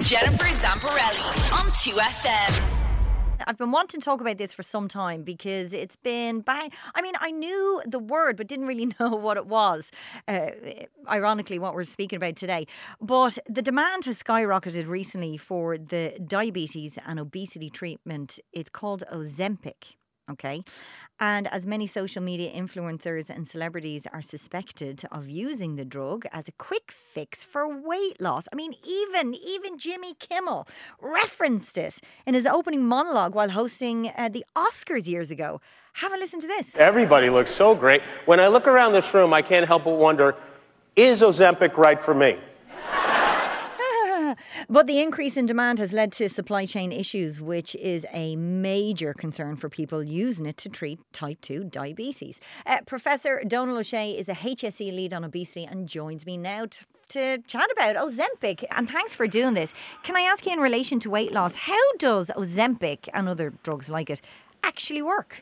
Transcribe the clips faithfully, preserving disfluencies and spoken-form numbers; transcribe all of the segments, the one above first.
Jennifer Zamparelli on two F M. I've been wanting to talk about this for some time because it's been bang. I mean, I knew the word, but didn't really know what it was. Uh, ironically, what we're speaking about today. But the demand has skyrocketed recently for the diabetes and obesity treatment. It's called Ozempic. Okay. And as many social media influencers and celebrities are suspected of using the drug as a quick fix for weight loss. I mean, even even Jimmy Kimmel referenced it in his opening monologue while hosting uh, the Oscars years ago. Have a listen to this. Everybody looks so great. When I look around this room, I can't help but wonder, is Ozempic right for me? But the increase in demand has led to supply chain issues, which is a major concern for people using it to treat type two diabetes. Uh, Professor Donal O'Shea is a H S E lead on obesity and joins me now to, to chat about Ozempic. And thanks for doing this. Can I ask you in relation to weight loss, how does Ozempic and other drugs like it actually work?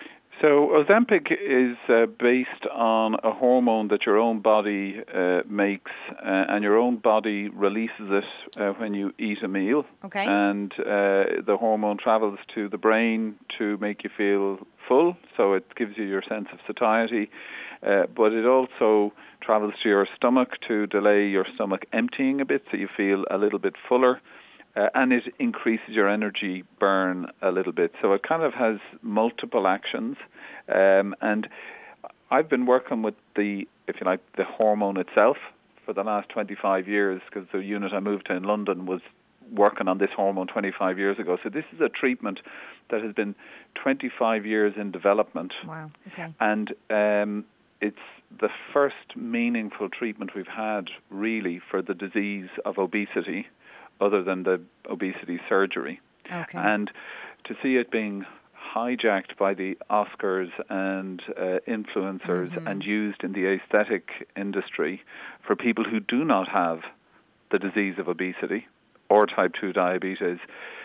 So Ozempic is uh, based on a hormone that your own body uh, makes, uh, and your own body releases it uh, when you eat a meal. Okay. And uh, the hormone travels to the brain to make you feel full, so it gives you your sense of satiety. Uh, but it also travels to your stomach to delay your stomach emptying a bit, so you feel a little bit fuller. Uh, and it increases your energy burn a little bit. So it kind of has multiple actions. Um, and I've been working with the, if you like, the hormone itself for the last twenty-five years, because the unit I moved to in London was working on this hormone twenty-five years ago. So this is a treatment that has been twenty-five years in development. Wow, okay. And um, it's the first meaningful treatment we've had, really, for the disease of obesity, other than the obesity surgery. Okay. And to see it being hijacked by the Oscars and uh, influencers mm-hmm. and used in the aesthetic industry for people who do not have the disease of obesity or type two diabetes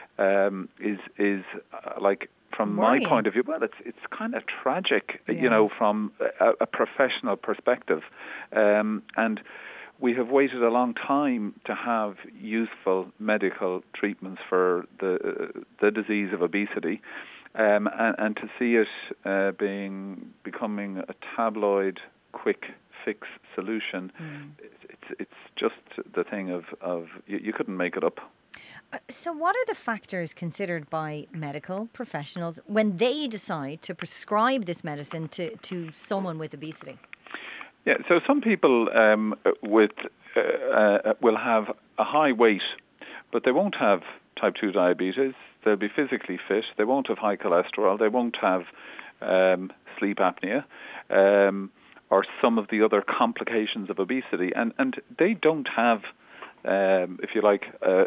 um, is is uh, like, from Worrying. my point of view, well, it's it's kind of tragic, yeah. you know, from a, a professional perspective. Um, and we have waited a long time to have useful medical treatments for the uh, the disease of obesity, um, and, and to see it uh, being becoming a tabloid, quick fix solution, mm. it's it's just the thing of of you, you couldn't make it up. Uh, so, what are the factors considered by medical professionals when they decide to prescribe this medicine to to someone with obesity? Yeah, so some people um, with uh, uh, will have a high weight, but they won't have type two diabetes. They'll be physically fit. They won't have high cholesterol. They won't have um, sleep apnea um, or some of the other complications of obesity. And, and they don't have, um, if you like, uh,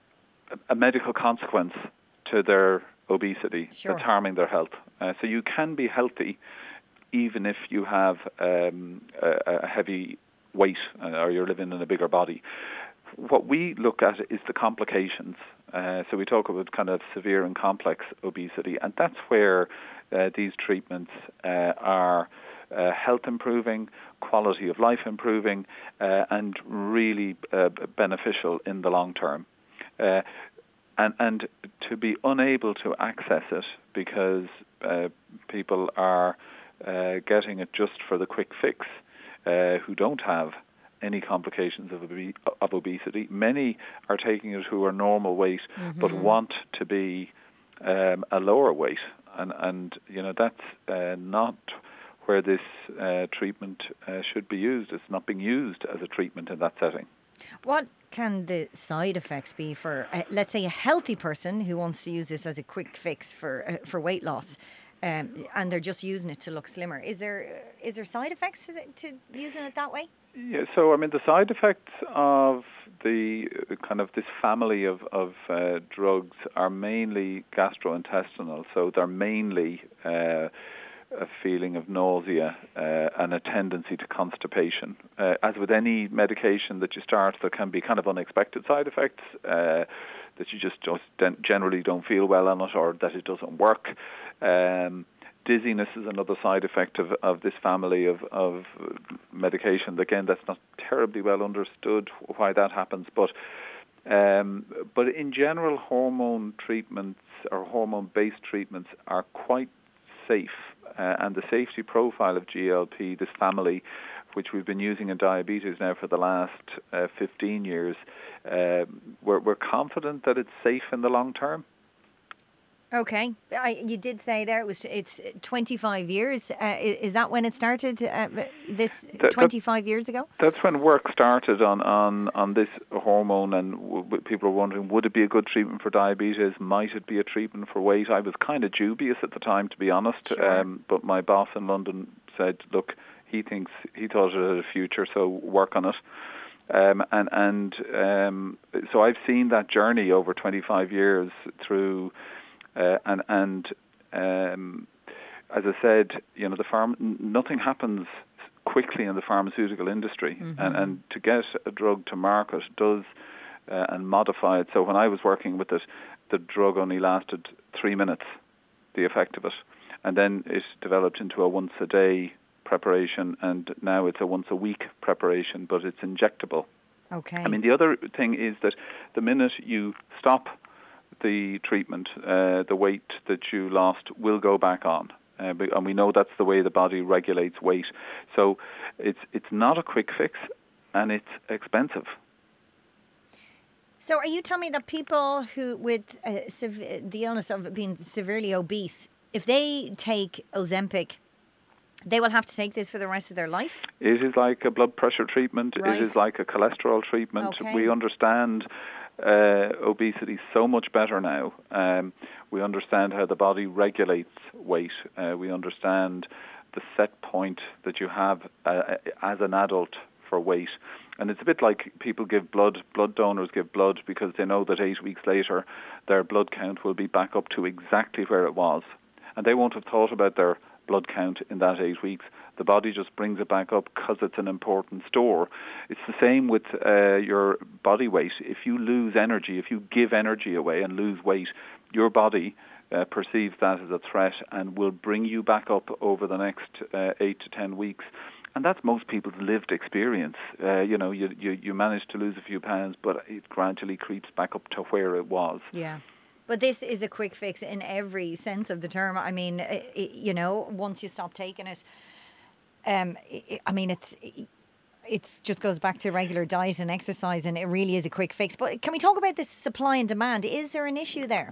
a medical consequence to their obesity sure. that's harming their health. Uh, so you can be healthy even if you have um, a, a heavy weight uh, or you're living in a bigger body. What we look at is the complications. Uh, so we talk about kind of severe and complex obesity, and that's where uh, these treatments uh, are uh, health improving, quality of life improving, uh, and really uh, beneficial in the long term. Uh, and, and to be unable to access it because uh, people are Uh, getting it just for the quick fix, uh, who don't have any complications of, obe- of obesity. Many are taking it who are normal weight, mm-hmm. but want to be um, a lower weight, and and you know that's uh, not where this uh, treatment uh, should be used. It's not being used as a treatment in that setting. What can the side effects be for, uh, let's say, a healthy person who wants to use this as a quick fix for uh, for weight loss? Um, and they're just using it to look slimmer. Is there is there side effects to, the, to using it that way? Yeah, so I mean the side effects of the uh, kind of this family of of uh, drugs are mainly gastrointestinal. So they're mainly uh, a feeling of nausea uh, and a tendency to constipation. Uh, as with any medication that you start, there can be kind of unexpected side effects. Uh, that you just, just generally don't feel well on it, or that it doesn't work. Um, dizziness is another side effect of, of this family of, of medication. Again, that's not terribly well understood why that happens, but Um, but in general, hormone treatments or hormone-based treatments are quite safe, uh, and the safety profile of G L P, this family, which we've been using in diabetes now for the last uh, fifteen years, uh, we're, we're confident that it's safe in the long term. Okay, I, you did say there it was it's twenty-five years. Uh, is, is that when it started? Uh, this that, twenty-five that, years ago. That's when work started on on, on this hormone, and w- people were wondering, would it be a good treatment for diabetes? Might it be a treatment for weight? I was kind of dubious at the time, to be honest. Sure. Um, but my boss in London said, "Look, he thinks he thought it had a future, so work on it." Um, and and um, so I've seen that journey over twenty-five years through. Uh, and and um, as I said, you know, the farm nothing happens quickly in the pharmaceutical industry, mm-hmm. and and to get a drug to market does uh, and modify it. So when I was working with it, the drug only lasted three minutes, the effect of it, and then it developed into a once a day preparation, and now it's a once a week preparation, but it's injectable. Okay. I mean, the other thing is that the minute you stop the treatment, uh, the weight that you lost will go back on, uh, and we know that's the way the body regulates weight. So it's it's not a quick fix, and it's expensive. So are you telling me that people who with uh, sev- the illness of being severely obese, if they take Ozempic, they will have to take this for the rest of their life? It is like a blood pressure treatment. Right. It is like a cholesterol treatment. Okay. We understand Uh, obesity so much better now. Um, we understand how the body regulates weight. Uh, we understand the set point that you have uh, as an adult for weight. And it's a bit like people give blood, blood donors give blood because they know that eight weeks later their blood count will be back up to exactly where it was. And they won't have thought about their blood count in that eight weeks. The body just brings it back up because it's an important store. It's the same with uh, your body weight. If you lose energy, if you give energy away and lose weight, your body uh, perceives that as a threat and will bring you back up over the next uh, eight to ten weeks. And that's most people's lived experience. Uh, you know, you, you, you manage to lose a few pounds, but it gradually creeps back up to where it was. Yeah. But this is a quick fix in every sense of the term. I mean, it, it, you know, once you stop taking it, um, it, I mean, it's it just goes back to regular diet and exercise, and it really is a quick fix. But can we talk about this supply and demand? Is there an issue there?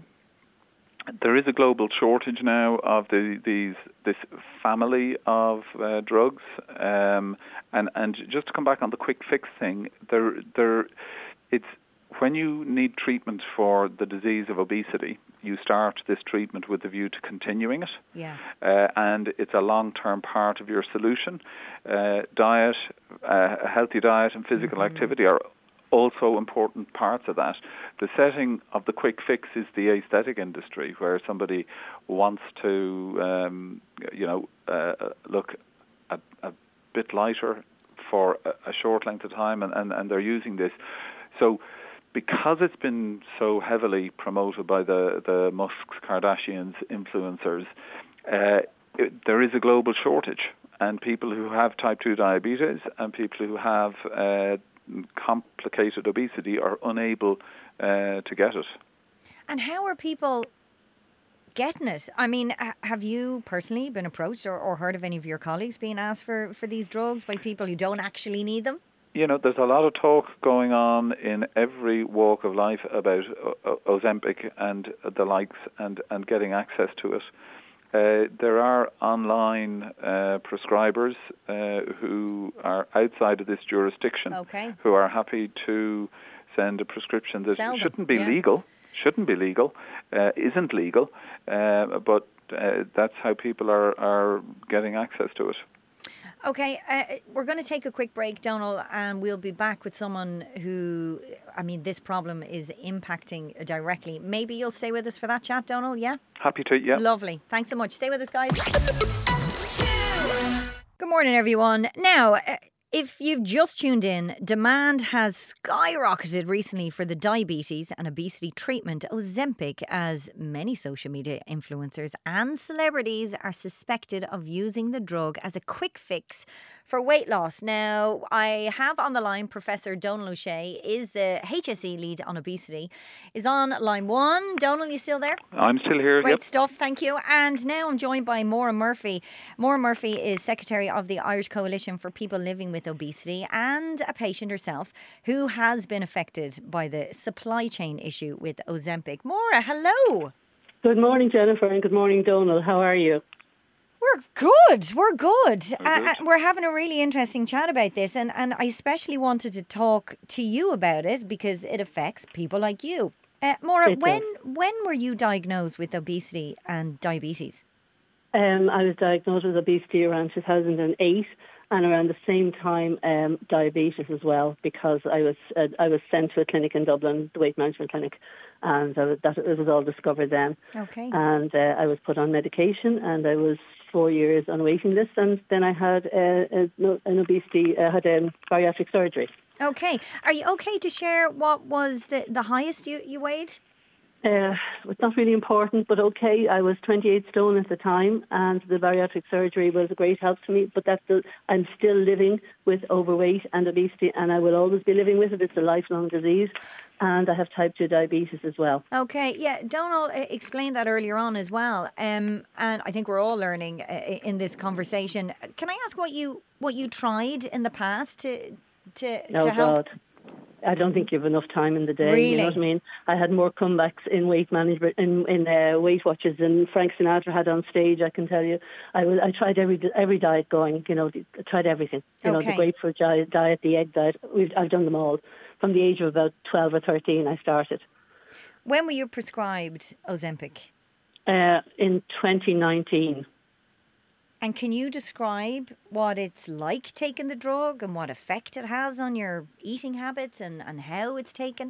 There is a global shortage now of the, these this family of uh, drugs, um, and and just to come back on the quick fix thing, there there it's. When you need treatment for the disease of obesity, you start this treatment with the view to continuing it. Yeah. Uh, and it's a long-term part of your solution. Uh, diet, uh, a healthy diet and physical mm-hmm. activity are also important parts of that. The setting of the quick fix is the aesthetic industry, where somebody wants to, um, you know, uh, look a, a bit lighter for a, a short length of time, and, and, and they're using this. So because it's been so heavily promoted by the, the Musks, Kardashians, influencers, uh, it, there is a global shortage. And people who have type two diabetes and people who have uh, complicated obesity are unable uh, to get it. And how are people getting it? I mean, have you personally been approached or, or heard of any of your colleagues being asked for, for these drugs by people who don't actually need them? You know, there's a lot of talk going on in every walk of life about o- Ozempic and the likes and, and getting access to it. Uh, there are online uh, prescribers uh, who are outside of this jurisdiction, okay. who are happy to send a prescription that Sell shouldn't them, be yeah. legal, shouldn't be legal, uh, isn't legal, uh, but uh, that's how people are, are getting access to it. Okay, uh, we're going to take a quick break, Donal, and we'll be back with someone who, I mean, this problem is impacting directly. Maybe you'll stay with us for that chat, Donal, yeah? Happy to, yeah. Lovely. Thanks so much. Stay with us, guys. Good morning, everyone. Now, uh, If you've just tuned in, demand has skyrocketed recently for the diabetes and obesity treatment Ozempic, as many social media influencers and celebrities are suspected of using the drug as a quick fix for weight loss. Now, I have on the line Professor Donal O'Shea, is the H S E lead on obesity, is on line one. Donal, you still there? I'm still here. Great Yep. stuff, thank you. And now I'm joined by Maura Murphy. Maura Murphy is Secretary of the Irish Coalition for People Living with Obesity and a patient herself who has been affected by the supply chain issue with Ozempic. Maura, hello. Good morning, Jennifer, and good morning, Donal. How are you? We're good. We're good. We're, uh, good. Uh, we're having a really interesting chat about this, and, and I especially wanted to talk to you about it because it affects people like you. Uh, Maura, It when does. when were you diagnosed with obesity and diabetes? Um, I was diagnosed with obesity around two thousand eight, and around the same time, um, diabetes as well, because I was uh, I was sent to a clinic in Dublin, the weight management clinic, and I was, that it was all discovered then. Okay. And uh, I was put on medication, and I was four years on a waiting list, and then I had uh, a, an obesity, I had um, bariatric surgery. Okay. Are you okay to share what was the, the highest you, you weighed? Uh, it's not really important, but okay. I was twenty-eight stone at the time, and the bariatric surgery was a great help to me. But that's the, I'm still living with overweight and obesity, and I will always be living with it. It's a lifelong disease, and I have type two diabetes as well. Okay, yeah, Donal uh, explained that earlier on as well, um, and I think we're all learning uh, in this conversation. Can I ask what you what you tried in the past to to Oh to help? God. I don't think you have enough time in the day. Really? You know what I mean? I had more comebacks in weight management, in in uh, Weight Watchers than Frank Sinatra had on stage. I can tell you. I was I tried every every diet going. You know, I tried everything. You know, Okay. the grapefruit diet, diet, the egg diet. We've, I've done them all. From the age of about twelve or thirteen, I started. When were you prescribed Ozempic? Uh, in twenty nineteen. And can you describe what it's like taking the drug and what effect it has on your eating habits and, and how it's taken?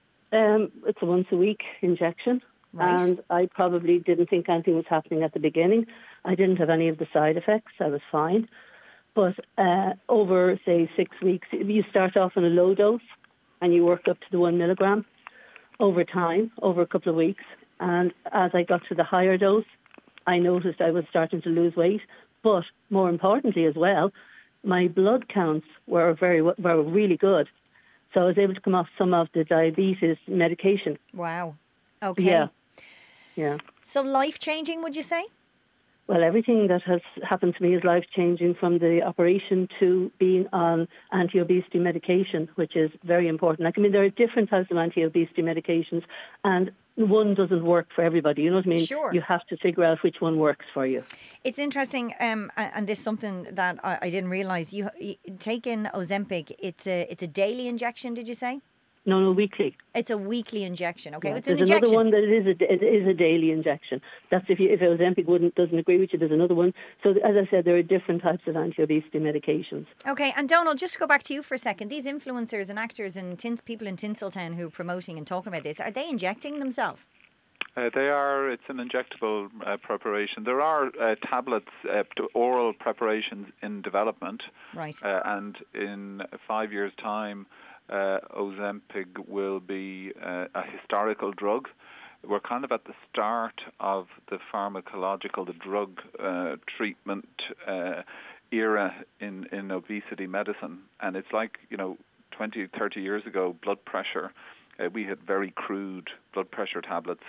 Um, it's a once a week injection. Right. And I probably didn't think anything was happening at the beginning. I didn't have any of the side effects. I was fine. But uh, over, say, six weeks, you start off on a low dose and you work up to the one milligram over time, over a couple of weeks. And as I got to the higher dose, I noticed I was starting to lose weight. But more importantly as well, my blood counts were very were really good. So I was able to come off some of the diabetes medication. Wow. Okay. Yeah. Yeah. So life-changing, would you say? Well, everything that has happened to me is life-changing, from the operation to being on anti-obesity medication, which is very important. Like, I mean, there are different types of anti-obesity medications, and one doesn't work for everybody. You know what I mean? Sure. You have to figure out which one works for you. It's interesting, um, a- and this is something that I, I didn't realise. You, you take in Ozempic. It's a it's a daily injection. Did you say? No, no, weekly. It's a weekly injection. Okay, Yeah. it's an There's injection. another one that is a, it is a daily injection. That's if you, if Ozempic wouldn't doesn't agree with you. There's another one. So as I said, there are different types of anti-obesity medications. Okay, and Donal, just to go back to you for a second. These influencers and actors and tins, people in Tinseltown who are promoting and talking about this, are they injecting themselves? Uh, they are. It's an injectable uh, preparation. There are uh, tablets, uh, to oral preparations in development, Right. uh, and in five years' time, uh, Ozempic will be uh, a historical drug. We're kind of at the start of the pharmacological, the drug uh, treatment uh, era in, in obesity medicine, and it's like, you know, twenty, thirty years ago, blood pressure. Uh, we had very crude blood pressure tablets.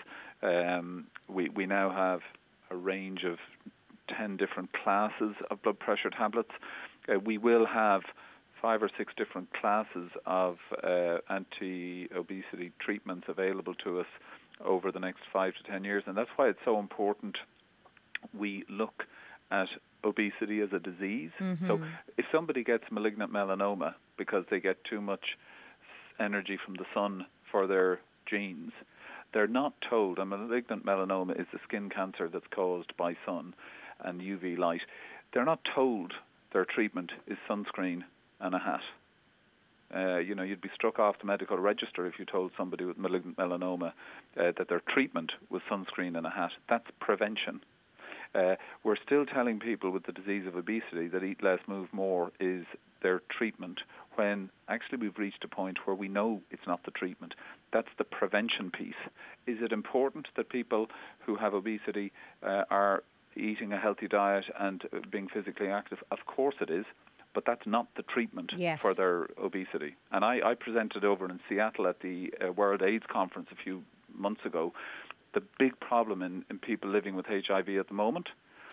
Um, we, we now have a range of ten different classes of blood pressure tablets. Uh, we will have five or six different classes of uh, anti-obesity treatments available to us over the next five to ten years, and that's why it's so important we look at obesity as a disease. Mm-hmm. So if somebody gets malignant melanoma because they get too much energy from the sun for their genes, they're not told, and malignant melanoma is the skin cancer that's caused by sun and U V light, they're not told their treatment is sunscreen and a hat. Uh, you know, you'd be struck off the medical register if you told somebody with malignant melanoma uh, that their treatment was sunscreen and a hat. That's prevention. Uh, we're still telling people with the disease of obesity that eat less, move more is their treatment, when actually we've reached a point where we know it's not the treatment. That's the prevention piece. Is it important that people who have obesity uh, are eating a healthy diet and uh, being physically active? Of course it is, but that's not the treatment yes. for their obesity. And I, I presented over in Seattle at the uh, World AIDS Conference a few months ago. The big problem in, in people living with H I V at the moment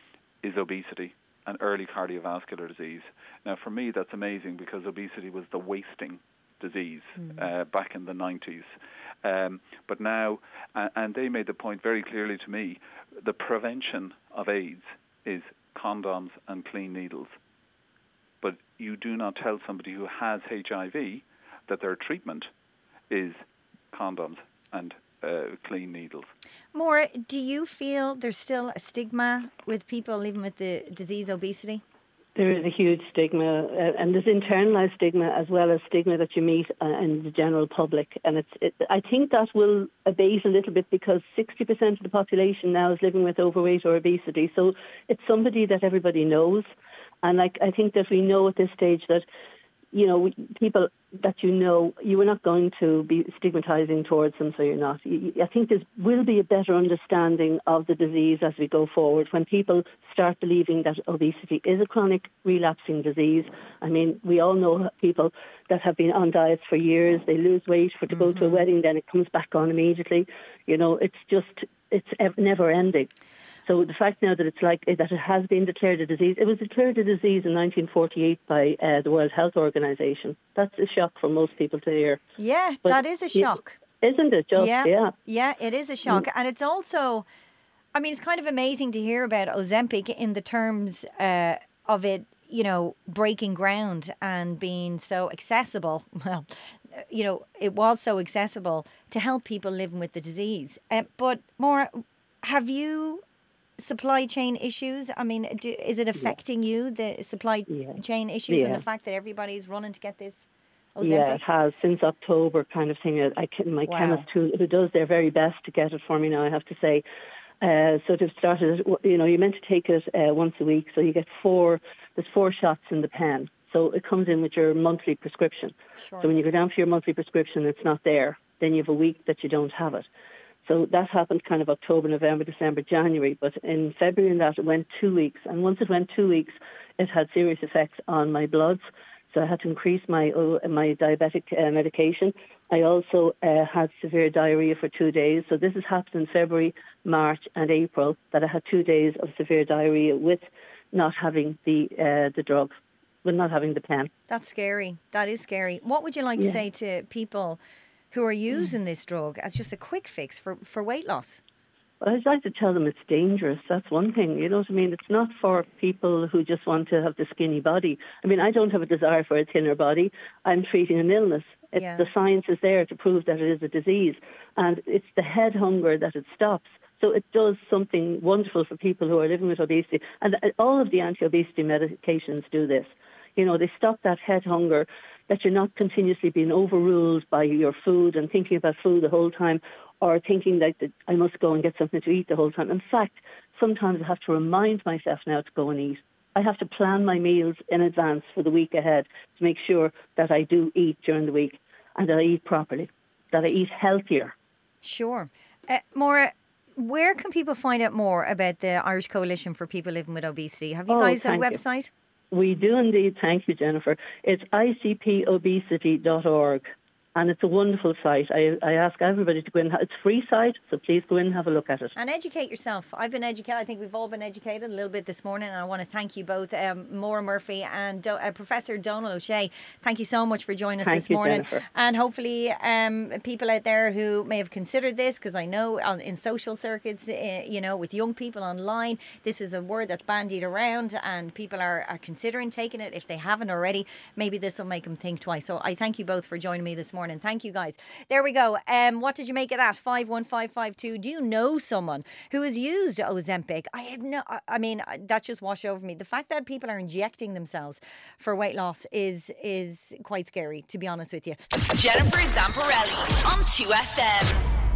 is obesity and early cardiovascular disease. Now, for me, that's amazing, because obesity was the wasting disease mm-hmm. uh, back in the nineties. Um, but now, uh, and they made the point very clearly to me, the prevention of AIDS is condoms and clean needles. But you do not tell somebody who has H I V that their treatment is condoms and uh, clean needles. Maura, do you feel there's still a stigma with people living with the disease obesity? There is a huge stigma, uh, and there's internalised stigma as well as stigma that you meet uh, in the general public. And it's, it, I think that will abate a little bit, because sixty percent of the population now is living with overweight or obesity. So it's somebody that everybody knows. And like, I think that we know at this stage that, you know, people that you know, you are not going to be stigmatising towards them, so you're not. I think there will be a better understanding of the disease as we go forward, when people start believing that obesity is a chronic relapsing disease. I mean, we all know people that have been on diets for years, they lose weight for to mm-hmm. go to a wedding, then it comes back on immediately. You know, it's just, it's never ending. So the fact now that it's like that it has been declared a disease, it was declared a disease in nineteen forty-eight by uh, the World Health Organization. That's a shock for most people to hear. Yeah, but that is a shock. Isn't it just? Yeah, yeah, yeah it is a shock. Mm. And it's also, I mean, it's kind of amazing to hear about Ozempic in the terms uh, of it, you know, breaking ground and being so accessible. Well, you know, it was so accessible to help people living with the disease. Uh, but Maura, have you supply chain issues? I mean, do, is it affecting yeah. you, the supply yeah. chain issues yeah. and the fact that everybody's running to get this Ozempic? Yeah, it has, since October kind of thing. I can, my wow. chemist who, who does their very best to get it for me now, I have to say. Uh, so they've started, you know, you're meant to take it uh, once a week, so you get four, there's four shots in the pen. So it comes in with your monthly prescription. Sure. So when you go down for your monthly prescription, it's not there. Then you have a week that you don't have it. So that happened kind of October, November, December, January. But in February and that, it went two weeks. And once it went two weeks, it had serious effects on my bloods. So I had to increase my uh, my diabetic uh, medication. I also uh, had severe diarrhea for two days. So this has happened in February, March and April, that I had two days of severe diarrhea with not having the uh, the drug, with not having the pen. That's scary. That is scary. What would you like yeah. to say to people who are using this drug as just a quick fix for, for weight loss? Well, I'd like to tell them it's dangerous. That's one thing. You know what I mean? It's not for people who just want to have the skinny body. I mean, I don't have a desire for a thinner body. I'm treating an illness. It's, yeah. The science is there to prove that it is a disease. And it's the head hunger that it stops. So it does something wonderful for people who are living with obesity. And all of the anti-obesity medications do this. You know, they stop that head hunger, that you're not continuously being overruled by your food and thinking about food the whole time, or thinking that I must go and get something to eat the whole time. In fact, sometimes I have to remind myself now to go and eat. I have to plan my meals in advance for the week ahead to make sure that I do eat during the week and that I eat properly, that I eat healthier. Sure. Uh, Maura, where can people find out more about the Irish Coalition for People Living with Obesity? Have you oh, guys a website? You. We do indeed. Thank you, Jennifer. It's I C P obesity dot org. And it's a wonderful site. I, I ask everybody to go in. It's a free site, so please go in and have a look at it. And educate yourself. I've been educated. I think we've all been educated a little bit this morning. And I want to thank you both, um, Maura Murphy and Do- uh, Professor Donal O'Shea. Thank you so much for joining us thank this you, morning. Jennifer. And hopefully um, people out there who may have considered this, because I know on, in social circuits, uh, you know, with young people online, this is a word that's bandied around and people are, are considering taking it. If they haven't already, maybe this will make them think twice. So I thank you both for joining me this morning. Thank you, guys. There we go. Um, what did you make of that? five one five five two. Do you know someone who has used Ozempic? I have no, I mean, that just washed over me. The fact that people are injecting themselves for weight loss is is quite scary, to be honest with you. Jennifer Zamparelli on two F M.